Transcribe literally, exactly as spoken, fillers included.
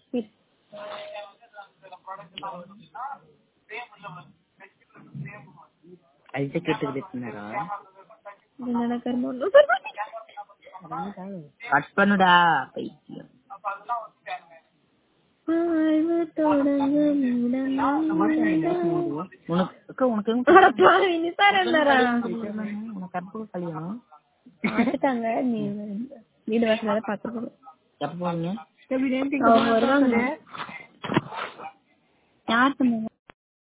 అయితే கேட்டுக்கிட்டு என்னடா கர்மம் கட் பண்ணுடா பைத்தியம். வீடு வாசல பாத்துக்கோ. எப்ப போறீங்க? யார் சொன்னாங்க?